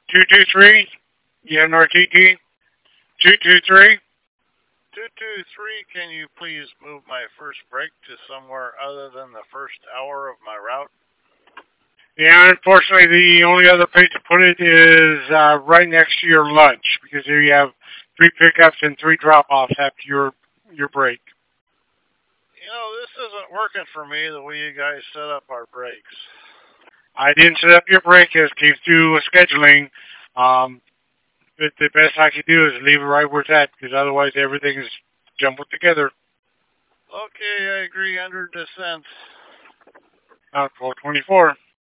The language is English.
223, NRTT, 223. 223, can you please move my first break to somewhere other than the first hour of my route? Yeah, unfortunately, the only other place to put it is right next to your lunch because here you have three pickups and three drop-offs after your break. This isn't working for me the way you guys set up our breaks. I didn't set up your break as came through scheduling. Um, but the best I could do is leave it right where it's at because otherwise everything is jumbled together. Okay, I agree under dissent. 1224.